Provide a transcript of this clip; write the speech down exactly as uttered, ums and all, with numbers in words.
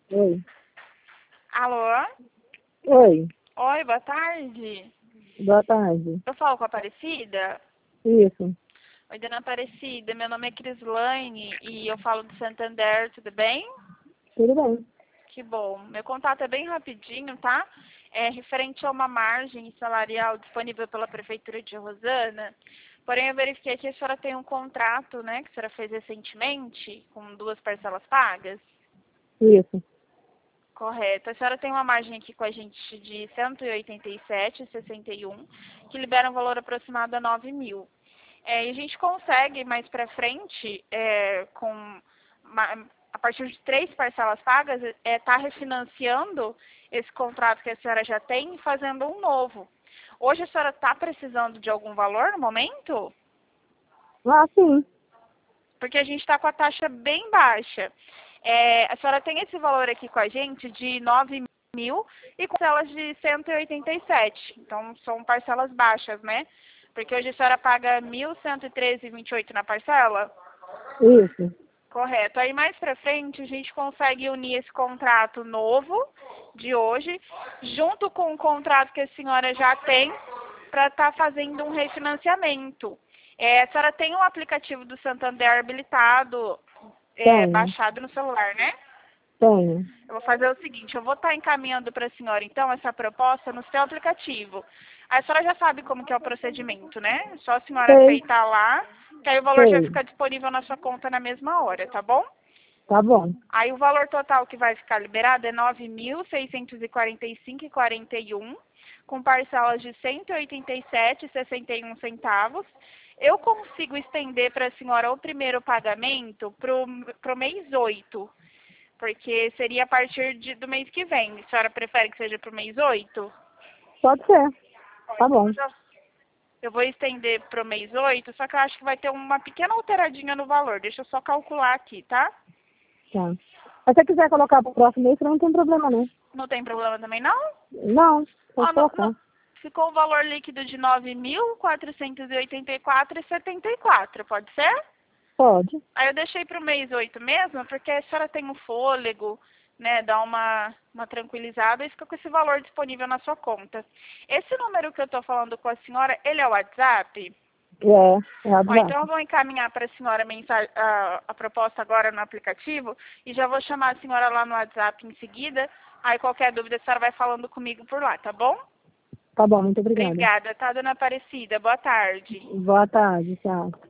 Oi. Alô? Oi. Oi, boa tarde. Boa tarde. Eu falo com a Aparecida? Isso. Oi, dona Aparecida, meu nome é Crislaine e eu falo do Santander, tudo bem? Tudo bem. Que bom. Meu contato é bem rapidinho, tá? É referente a uma margem salarial disponível pela Prefeitura de Rosana. Porém, eu verifiquei que a senhora tem um contrato, né, que a senhora fez recentemente, com duas parcelas pagas. Isso. Correto. A senhora tem uma margem aqui com a gente de cento e oitenta e sete vírgula sessenta e um, que libera um valor aproximado a nove mil. É, e a gente consegue mais para frente, é, com uma, a partir de três parcelas pagas, estar é, tá refinanciando esse contrato que a senhora já tem e fazendo um novo. Hoje a senhora está precisando de algum valor no momento? Ah, sim. Porque a gente está com a taxa bem baixa. É, a senhora tem esse valor aqui com a gente de nove mil e com parcelas de cento e oitenta e sete. Então, são parcelas baixas, né? Porque hoje a senhora paga mil cento e treze vírgula vinte e oito na parcela? Isso. Correto. Aí, mais pra frente, a gente consegue unir esse contrato novo de hoje, junto com o contrato que a senhora já tem, para estar fazendo um refinanciamento. É, a senhora tem um aplicativo do Santander habilitado, é, Tenho. baixado no celular, né? Tenho. Eu vou fazer o seguinte, eu vou estar encaminhando para a senhora, então, essa proposta no seu aplicativo. A senhora já sabe como que é o procedimento, né? É só a senhora Sei. aceitar lá, que aí o valor já Sei. fica disponível na sua conta na mesma hora, tá bom? Tá bom. Aí o valor total que vai ficar liberado é nove mil seiscentos e quarenta e cinco reais e quarenta e um centavos, com parcelas de cento e oitenta e sete reais e sessenta e um centavos. Eu consigo estender para a senhora o primeiro pagamento para o mês oito, porque seria a partir de, do mês que vem. A senhora prefere que seja para o mês oito? Pode ser. Tá Então bom. eu já- eu vou estender para o mês oito, só que eu acho que vai ter uma pequena alteradinha no valor. Deixa eu só calcular aqui, tá? Tá. Se você quiser colocar pro próximo mês, não tem problema, não. Não tem problema também, não? Não. Pode Ó, no- colocar. no- ficou o valor líquido de nove mil quatrocentos e oitenta e quatro reais e setenta e quatro, pode ser? Pode. Aí eu deixei para o mês oito mesmo, porque a senhora tem um fôlego, né, dá uma, uma tranquilizada e fica com esse valor disponível na sua conta. Esse número que eu estou falando com a senhora, ele é o WhatsApp? É. É a Ó, então eu do vou encaminhar para a senhora a, mensa- a, a proposta agora no aplicativo e já vou chamar a senhora lá no WhatsApp em seguida. Aí qualquer dúvida a senhora vai falando comigo por lá, tá bom? Tá bom, muito obrigada. Obrigada, tá, dona Aparecida? Boa tarde. Boa tarde, tchau.